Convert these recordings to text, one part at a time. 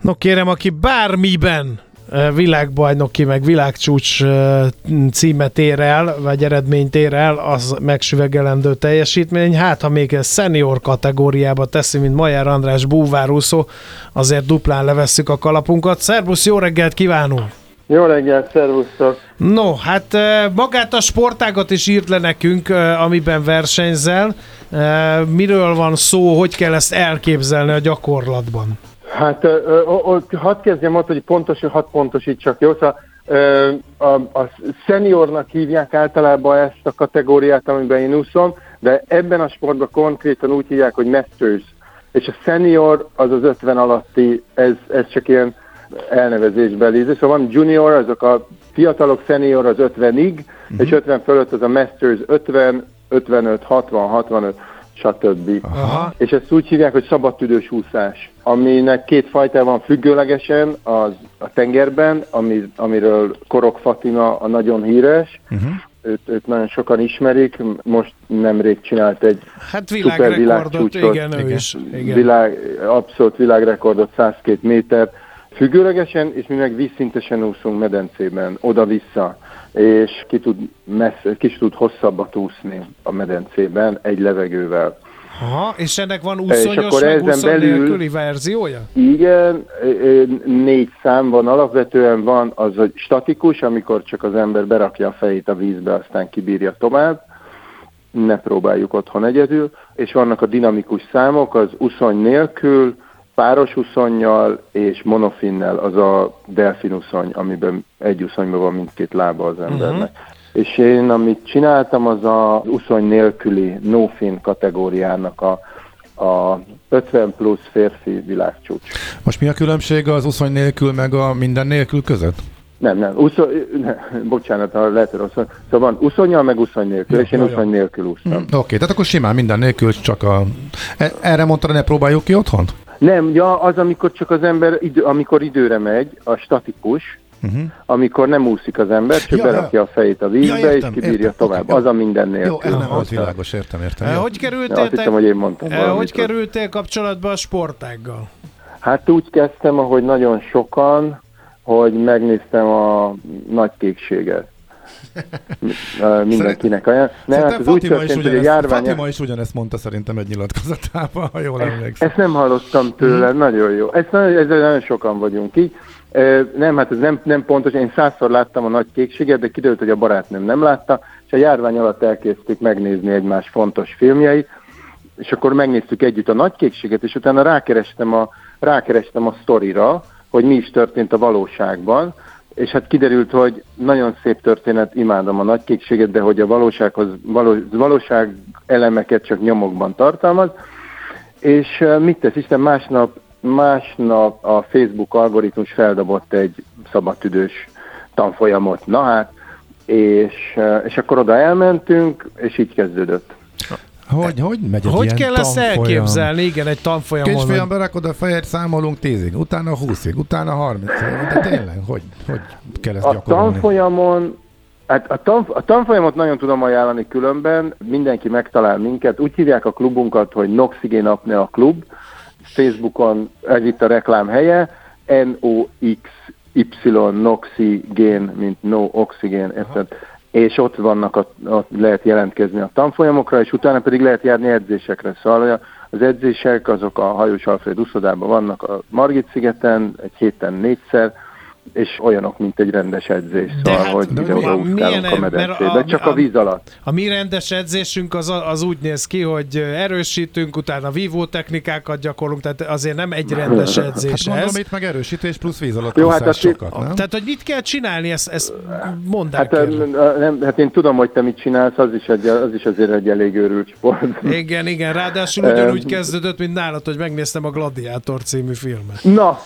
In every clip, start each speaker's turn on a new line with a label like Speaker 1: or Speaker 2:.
Speaker 1: No kérem, aki bármiben világbajnoki, meg világcsúcs címet ér el, vagy eredményt ér el, az megsüvegelendő teljesítmény. Hát, ha még ez senior kategóriába teszi, mint Majár András búvárúszó, azért duplán levesszük a kalapunkat. Szervusz, jó reggelt kívánunk!
Speaker 2: Jó reggelt, szervusztok!
Speaker 1: No, hát magát a sportágat is írt le nekünk, amiben versenyzel. Miről van szó, hogy kell ezt elképzelni a gyakorlatban?
Speaker 2: Hát hadd kezdjem ott, hogy hadd pontosítsak, jó? Szóval, a seniornak hívják általában ezt a kategóriát, amiben én úszom, de ebben a sportban konkrétan úgy hívják, hogy Masters. És a senior az az 50 alatti, ez csak ilyen elnevezésbeli. Szóval van junior, azok a fiatalok, senior az 50-ig, és 50 fölött az a Masters 50, 55, 60, 65, stb. Aha. És ezt úgy hívják, hogy szabadtüdős úszás, aminek két fajta van függőlegesen, az a tengerben, amiről Korok Fatima a nagyon híres, őt nagyon sokan ismerik, most nemrég csinált egy szuper világcsúcsot,
Speaker 1: igen, ő is. Igen.
Speaker 2: Abszolút világrekordot, 102 méter függőlegesen, és mi meg vízszintesen úszunk medencében, oda-vissza, és ki tud hosszabbat úszni a medencében egy levegővel.
Speaker 1: Aha, és ennek van úszonyos, meg úszony nélküli verziója?
Speaker 2: Igen, 4 szám van, alapvetően van az, hogy statikus, amikor csak az ember berakja a fejét a vízbe, aztán kibírja tovább, ne próbáljuk otthon egyedül, és vannak a dinamikus számok, az úszony nélkül, páros úszonnyal és monofinnel, az a delfinúszony, amiben egy úszonyban van mindkét lába az embernek. És én, amit csináltam, az a úszony nélküli no-fin kategóriának a 50 plusz férfi világcsúcs.
Speaker 3: Most mi a különbség az úszony nélkül meg a minden nélkül között?
Speaker 2: Nem. Bocsánat, ha lehet rossz. Szóval van úszonnyal meg úszony nélkül, és én úszony nélkül úsztam.
Speaker 3: Oké, tehát akkor simán minden nélkül, csak erre mondtad, ne próbáljuk ki otthon?
Speaker 2: Nem, az, amikor csak az ember, amikor időre megy, a statikus, amikor nem úszik az ember, csak berakja a fejét a vízbe, és kibírja tovább. Az a minden nélkül.
Speaker 3: Jó, ez nem volt világos, értem.
Speaker 1: Hogy kerültél kapcsolatba a sportággal?
Speaker 2: Hát úgy kezdtem, ahogy nagyon sokan, hogy megnéztem a Nagy Kékséget. Mindenkinek ajánl.
Speaker 3: Hát Fatima is ugyanezt mondta szerintem egy nyilatkozatában, ha jól emlékszem.
Speaker 2: Ezt nem hallottam tőle, nagyon jó. Ezzel nagyon sokan vagyunk így. Nem, hát ez nem pontos, én 100-szor láttam a Nagy Kékséget, de kiderült, hogy a barátnőm nem látta, és a járvány alatt elkezdtük megnézni egymás fontos filmjeit, és akkor megnéztük együtt a Nagy Kékséget, és utána rákerestem a sztorira, hogy mi is történt a valóságban, és hát kiderült, hogy nagyon szép történet, imádom a Nagy Kékséget, de hogy a valóság elemeket csak nyomokban tartalmaz, és mit tesz Isten, másnap a Facebook algoritmus feldobott egy szabadtüdős tanfolyamot, na hát, és akkor oda elmentünk, és így kezdődött.
Speaker 3: Hogy megy egy
Speaker 1: hogy
Speaker 3: ilyen
Speaker 1: kell ezt elképzelni? Igen, egy tanfolyamon.
Speaker 3: Kisfiam, berakod a fejed, számolunk 10-ig, utána 20-ig, utána 30-ig. De tényleg, hogy kell ezt gyakorolni?
Speaker 2: Tanfolyamon, hát a tanfolyamot nagyon tudom ajánlani különben, mindenki megtalál minket. Úgy hívják a klubunkat, hogy Noxigén Apnea Klub. Facebookon ez itt a reklám helye, NOXY, Noxigén, mint no oxigén, és ott lehet jelentkezni a tanfolyamokra, és utána pedig lehet járni edzésekre. Szóval az edzések azok a Hajós Alfred úszodában vannak a Margit-szigeten, egy héten 4-szer, és olyanok, mint egy rendes edzés, szóval, hogy ide-oda a medencébe, csak a víz alatt.
Speaker 1: A mi rendes edzésünk az úgy néz ki, hogy erősítünk, utána vívó technikákat gyakorlunk, tehát azért nem egy rendes edzés
Speaker 3: hát
Speaker 1: ez.
Speaker 3: Mondom, itt meg erősítés plusz víz alatt úszás sokat, nem?
Speaker 1: Tehát, hogy mit kell csinálni, ezt mondd el.
Speaker 2: Hát én tudom, hogy te mit csinálsz, az is azért egy elég őrült sport.
Speaker 1: Igen, ráadásul ugyanúgy kezdődött, mint nálad, hogy megnéztem a Gladiátor című filmet.
Speaker 2: Na,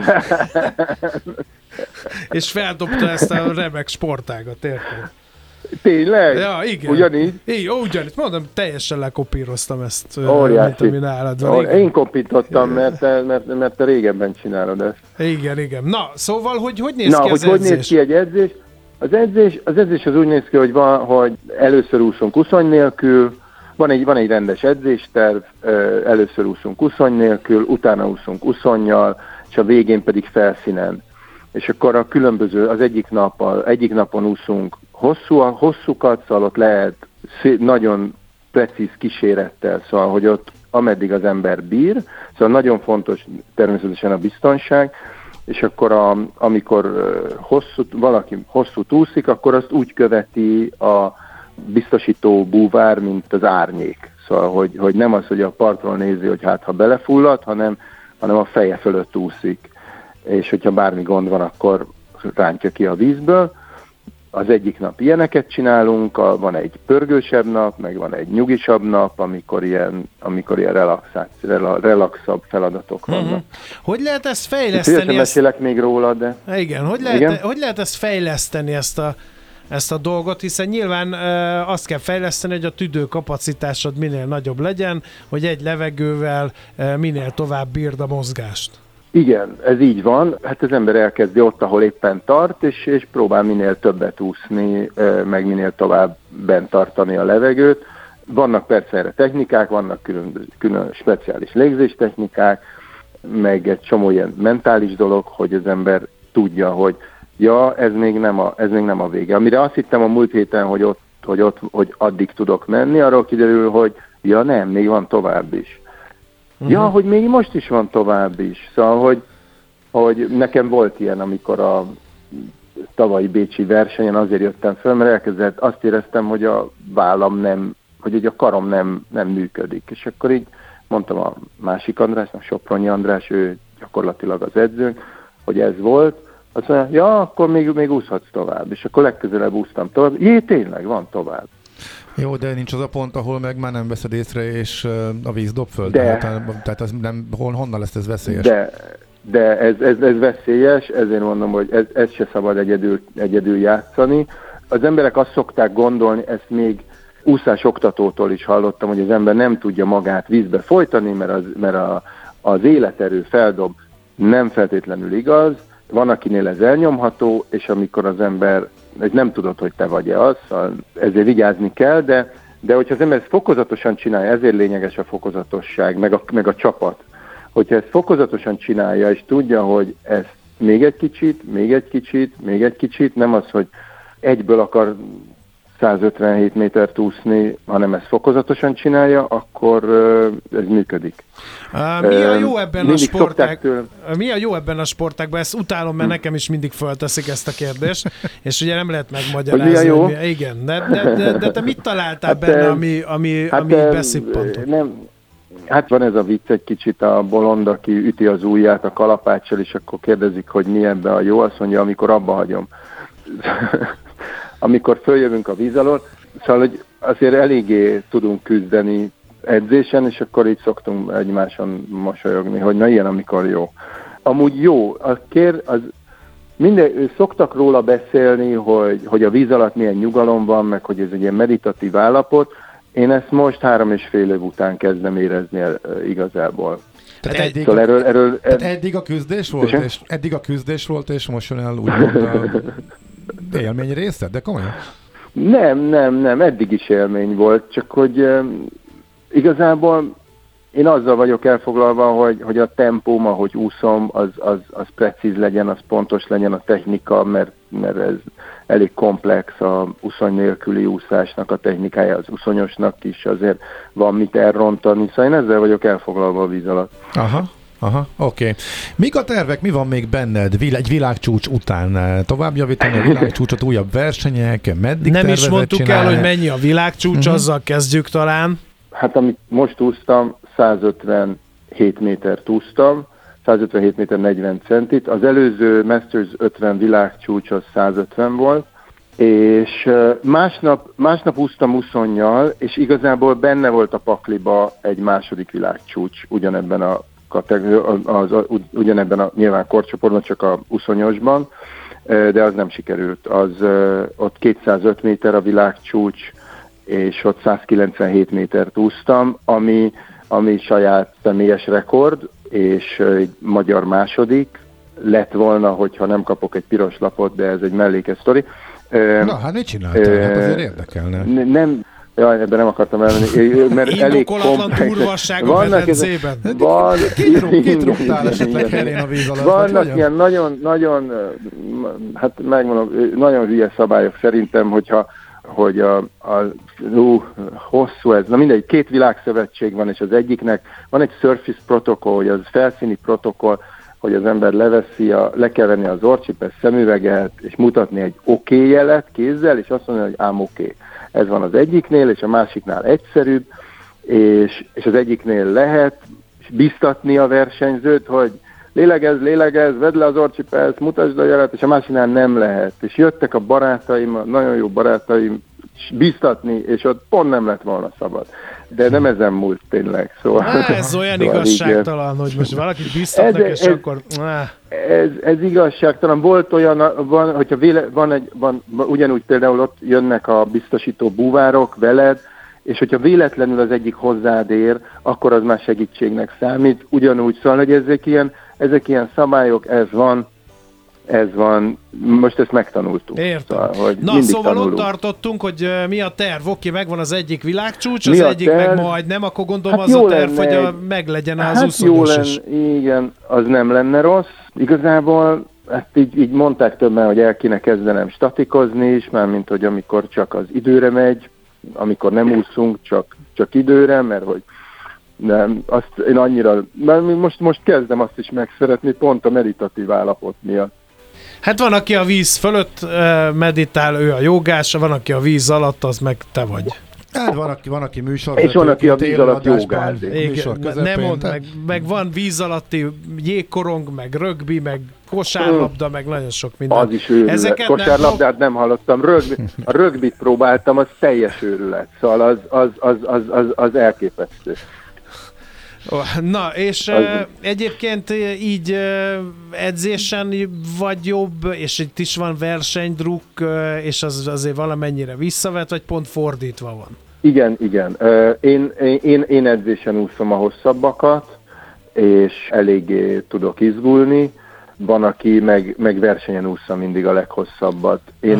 Speaker 1: és feldobta ezt a remek sportágat, érted?
Speaker 2: Tényleg?
Speaker 1: Ja, igen.
Speaker 2: Ugyanígy?
Speaker 1: Ugyanígy. Mondom, teljesen lekopíroztam ezt,
Speaker 2: óriási.
Speaker 1: mint ami nálad van.
Speaker 2: Én kopítottam, mert te régebben csinálod ezt.
Speaker 1: Igen. Na, szóval, hogy néz ki az edzés?
Speaker 2: Hogy néz ki egy edzés? Az edzés az úgy néz ki, hogy először úszunk úszony nélkül, van egy rendes edzésterv, először úszunk úszony nélkül, utána úszunk úszonnyal, és és a végén pedig felszínen. És akkor a különböző, az egyik napon úszunk hosszúkat, szóval ott lehet nagyon precíz kísérettel, szóval, hogy ott ameddig az ember bír, szóval nagyon fontos természetesen a biztonság, és akkor amikor valaki hosszút úszik, akkor azt úgy követi a biztosító búvár, mint az árnyék. Szóval, hogy nem az, hogy a partról nézi, hogy hát ha belefullad, hanem a feje fölött úszik. És hogyha bármi gond van, akkor rántja ki a vízből. Az egyik nap ilyeneket csinálunk, van egy pörgősebb nap, meg van egy nyugisabb nap, amikor ilyen relaxabb feladatok vannak. Uh-huh.
Speaker 1: Hogy lehet ezt fejleszteni?
Speaker 2: Mesélek még róla, de...
Speaker 1: Igen, hogy lehet ezt fejleszteni, ezt a dolgot, hiszen nyilván azt kell fejleszteni, hogy a tüdőkapacitásod minél nagyobb legyen, hogy egy levegővel minél tovább bírd a mozgást.
Speaker 2: Igen, ez így van. Hát az ember elkezdi ott, ahol éppen tart, és próbál minél többet úszni, meg minél tovább bent tartani a levegőt. Vannak persze erre technikák, vannak külön speciális légzéstechnikák, meg egy csomó ilyen mentális dolog, hogy az ember tudja, hogy ez még nem a vége. Amire azt hittem a múlt héten, hogy addig tudok menni, arról kiderül, hogy nem, még van tovább is. Uh-huh. Hogy még most is van tovább is. Szóval, hogy nekem volt ilyen, amikor a tavalyi bécsi versenyen azért jöttem föl, mert azt éreztem, hogy a vállam hogy a karom nem működik. És akkor így mondtam a másik Andrásnak, Sopronyi András, ő gyakorlatilag az edzőnk, hogy ez volt. Azt mondja, akkor még úszhatsz tovább. És akkor legközelebb úsztam tovább. Tényleg, van tovább.
Speaker 3: Jó, de nincs az a pont, ahol meg már nem veszed észre, és a víz dob föl. Tehát az nem, honnan lesz ez veszélyes?
Speaker 2: De ez veszélyes, ezért mondom, hogy ez se szabad egyedül játszani. Az emberek azt szokták gondolni, ezt még úszás oktatótól is hallottam, hogy az ember nem tudja magát vízbe folytani, mert az életerő feldob, nem feltétlenül igaz. Van, akinél ez elnyomható, és amikor az ember nem tudod, hogy te vagy-e az, ezért vigyázni kell, de hogyha az ember ezt fokozatosan csinálja, ezért lényeges a fokozatosság, meg a csapat. Hogyha ezt fokozatosan csinálja, és tudja, hogy ezt még egy kicsit, nem az, hogy egyből akar 157 métert úszni, hanem ezt fokozatosan csinálja, akkor ez működik.
Speaker 1: Mi a jó ebben a sportágban? Mi a jó ebben a sportágban? Ezt utálom, mert nekem is mindig fölteszik ezt a kérdést, és ugye nem lehet megmagyarázni.
Speaker 2: Mi a jó?
Speaker 1: Igen, de te mit találtál benne, ami beszippantott?
Speaker 2: Hát van ez a vicc egy kicsit, a bolond, aki üti az ujját a kalapáccsal, és akkor kérdezik, hogy mi ebben a jó, azt mondja, amikor abba hagyom. Amikor följövünk a víz alól, szóval hogy azért eléggé tudunk küzdeni edzésen, és akkor így szoktunk egymáson mosolyogni, hogy na ilyen, amikor jó. Amúgy jó, szoktak róla beszélni, hogy a víz alatt milyen nyugalom van, meg hogy ez egy ilyen meditatív állapot. Én ezt most 3,5 év után kezdem érezni igazából.
Speaker 3: Tehát eddig a küzdés volt, és most jön el úgymond a élmény része, de komolyan?
Speaker 2: Nem, eddig is élmény volt, csak hogy igazából én azzal vagyok elfoglalva, hogy a tempóm, ahogy úszom, az precíz legyen, az pontos legyen a technika, mert ez elég komplex a uszony nélküli úszásnak a technikája, az uszonyosnak is azért van mit elrontani, szóval én ezzel vagyok elfoglalva a víz alatt.
Speaker 3: Aha, oké. Mik a tervek, mi van még benned egy világcsúcs után? Tovább javítani a világcsúcsot, újabb versenyek, meddig
Speaker 1: nem is mondtuk el, hogy mennyi a világcsúcs, azzal kezdjük talán.
Speaker 2: Hát amit most úsztam, 157 métert úsztam, 157 méter 40 centit. Az előző Masters 50 világcsúcs az 150 volt, és másnap úsztam úszonnyal, és igazából benne volt a pakliba egy második világcsúcs ugyanebben a ugyanebben a nyilván korcsoportban, csak a úszonyosban, de az nem sikerült. Ott 205 méter a világcsúcs, és ott 197 métert úsztam, ami saját személyes rekord, és egy magyar második lett volna, hogyha nem kapok egy piros lapot, de ez egy mellékes sztori.
Speaker 3: Na, hát mit csináltál? Hát azért érdekelne.
Speaker 2: Nem, hát az, hogy 157 méter, 40 centit, az előző Masters 50 világcsúcs az 150 volt, és másnap úsztam úszonnyal, és igazából másnap úsztam úszonnyal, és benne volt a pakliba egy második világcsúcs, és ott 205 méter a világcsúcs, és ott 197 méter úsztam, ami szállítólag Jaj, ebben nem akartam elmenni, mert elég
Speaker 1: indokolatlan durvasság a medencében.
Speaker 3: Kit rúgtál esetleg Helén a víz alatt?
Speaker 2: Vannak ilyen nagyon, hát megmondom, nagyon hülye szabályok szerintem, hogy hosszú ez. Na mindegy, 2 világszövetség van, és az egyiknek van egy surface protokoll, hogy az felszíni protokoll, hogy az ember le kell venni az orrcsipet, szemüveget, és mutatni egy oké jelet kézzel, és azt mondani, hogy ám oké. Ez van az egyiknél, és a másiknál egyszerűbb, és az egyiknél lehet biztatni a versenyzőt, hogy lélegezz, vedd le az orrcsipet, mutasd a jelet, és a másiknál nem lehet. És jöttek a barátaim, a nagyon jó barátaim biztatni, és ott pont nem lett volna szabad. De nem ezen múlt tényleg. Szóval,
Speaker 1: ez olyan igazságtalan, hogy most valakit biztatnak, és akkor...
Speaker 2: Ez igazságtalan. Volt olyan, hogyha ugyanúgy például ott jönnek a biztosító búvárok veled, és hogyha véletlenül az egyik hozzád ér, akkor az már segítségnek számít. Ugyanúgy szóval, hogy ezek ilyen szabályok, ez van, most ezt megtanultuk.
Speaker 1: Értem.
Speaker 2: Szóval, hogy
Speaker 1: szóval
Speaker 2: tanulunk.
Speaker 1: ott tartottunk, hogy mi a terv, oké, megvan az egyik világcsúcs, az egyik meg majd nem, akkor gondolom az a terv, hogy meglegyen az úszódós is.
Speaker 2: Igen, az nem lenne rossz. Igazából ezt így mondták többen, hogy el kéne kezdenem statikozni is, mármint, hogy amikor csak az időre megy, amikor nem úszunk, csak időre, mert hogy nem, azt én annyira, most kezdem azt is megszeretni, pont a meditatív állapot miatt.
Speaker 1: Hát van, aki a víz fölött meditál, ő a jogás, van, aki a víz alatt, az meg te vagy.
Speaker 3: Hát van, aki műsorvezető.
Speaker 2: És van, aki a víz alatt jogázik.
Speaker 1: Nem mond, meg van víz alatti jégkorong, meg rögbi, meg kosárlabda, meg nagyon sok minden.
Speaker 2: Az is őrület. Kosárlabdát nem hallottam. A rögbit próbáltam, az teljes őrület. Szóval az elképesztő.
Speaker 1: Na, és egyébként így edzésen vagy jobb, és itt is van versenydruk, és az azért valamennyire visszavet, vagy pont fordítva van?
Speaker 2: Igen. Én edzésen úszom a hosszabbakat, és eléggé tudok izgulni. Van, aki meg versenyen ússza mindig a leghosszabbat.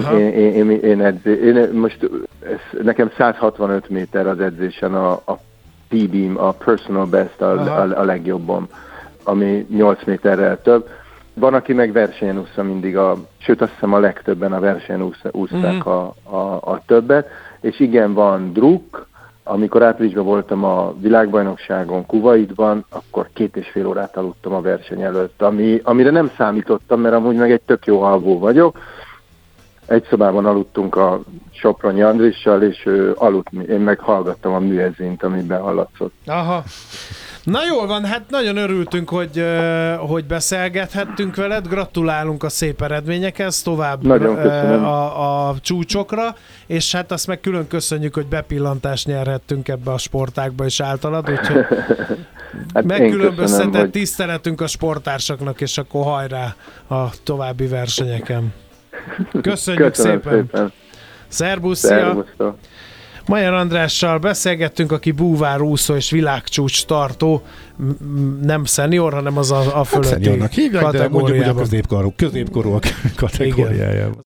Speaker 2: Nekem 165 méter az edzésen a P-beam, a personal best a legjobban, ami 8 méterrel több. Van, aki meg versenyen ússza mindig, sőt azt hiszem a legtöbben a versenyen úszták a többet, és igen, van druk. Amikor áprilisban voltam a világbajnokságon Kuwaitban, akkor 2,5 órát aludtam a verseny előtt, amire nem számítottam, mert amúgy meg egy tök jó alvó vagyok. Egy szobában aludtunk a Sopronyi Andrissal, és ő aludt, én meg hallgattam a műezint, amiben hallatszott.
Speaker 1: Aha. Na jól van, hát nagyon örültünk, hogy beszélgethettünk veled, gratulálunk a szép eredményekhez, tovább a csúcsokra, és hát azt meg külön köszönjük, hogy bepillantást nyerhettünk ebbe a sportágba is általad, úgyhogy
Speaker 2: hát
Speaker 1: megkülönböztetett tiszteletünk a sporttársaknak, és akkor hajrá a további versenyeken. Köszönjük szépen! Szerbusz, szia! Major Andrással beszélgettünk, aki búvárúszó és világcsúcs tartó, nem szenior, hanem az a fölötti
Speaker 3: szeniornak hívják, de mondjuk, hogy a középkorúak kategóriájában.